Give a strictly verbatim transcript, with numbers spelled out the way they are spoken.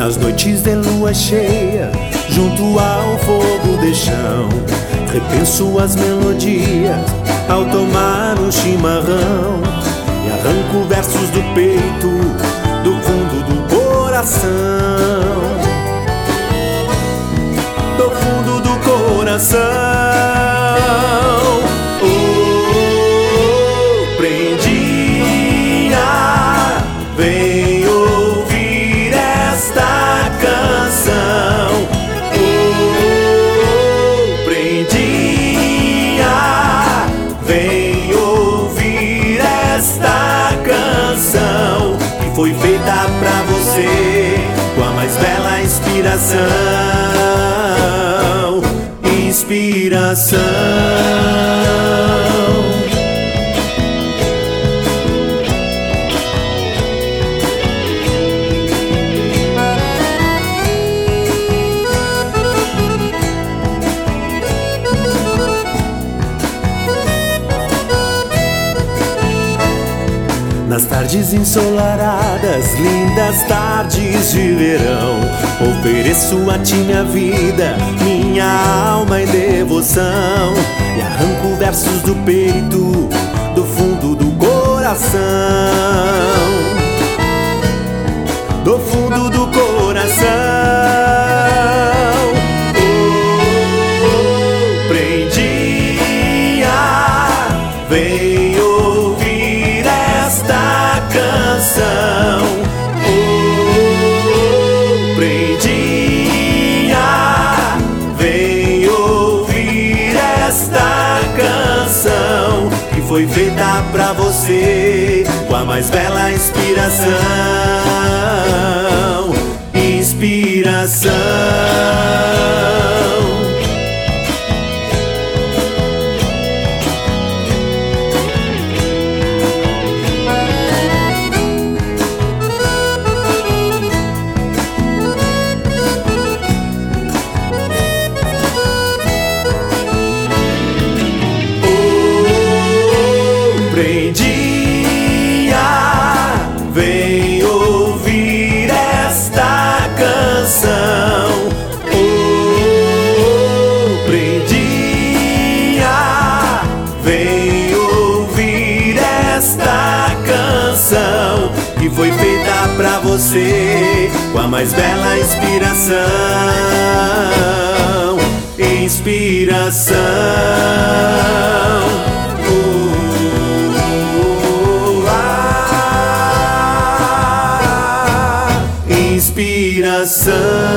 Nas noites de lua cheia, junto ao fogo de chão, repenso as melodias ao tomar um chimarrão e arranco versos do peito, do fundo do coração, do fundo do coração. Oh, prendinha, vem ouvir esta canção. Oh, prendinha, vem ouvir esta canção que foi feita pra você com a mais bela inspiração. Inspiração. Nas tardes ensolaradas, lindas tardes de verão, ofereço a ti minha vida, minha alma em devoção, e arranco versos do peito, do fundo do coração, do fundo do coração. Oh, prendinha, vem ouvir esta canção. Oh, prendinha, vem ouvir esta canção que foi feita pra você com a mais bela inspiração. Inspiração. Prendinha, vem ouvir esta canção. Oh, prendinha, vem ouvir esta canção que foi feita pra você com a mais bela inspiração. Inspiração. Inspiração.